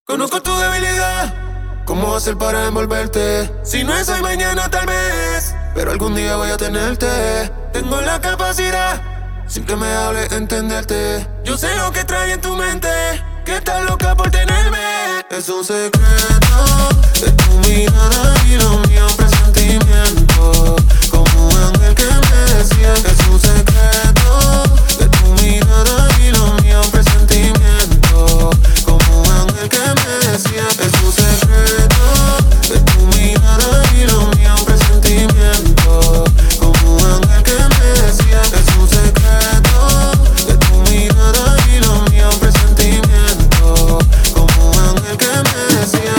Conozco tu debilidad. ¿Cómo hacer para envolverte? Si no es hoy, mañana tal vez, pero algún día voy a tenerte. Tengo la capacidad, sin que me hable, entenderte. Yo sé lo que trae en tu mente, que estás loca por tenerme. Es un secreto de tu mirada y lo mío, presentimiento. Como un ángel que me decía. Es un secreto de tu mirada y lo mío, presentimiento. Como un ángel que me decía. Es un secreto de tu mirada y lo mío, presentimiento. Como un ángel que me decía. Es un secreto de tu mirada y lo mío, presentimiento. Como un ángel que me decía.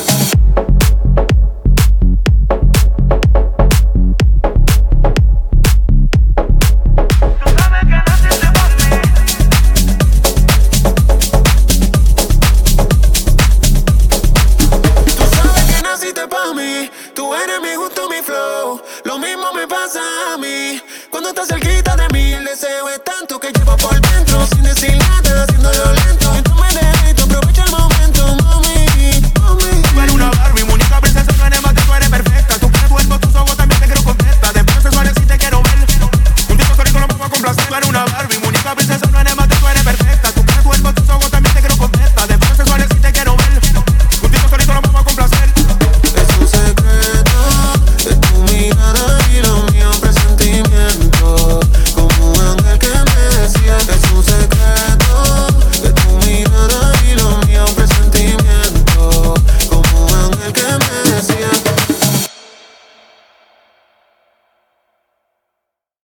Tú eres mi gusto, mi flow. Lo mismo me pasa a mí. Cuando estás cerquita de mí, el deseo es tanto que llevo por dentro sin decir nada.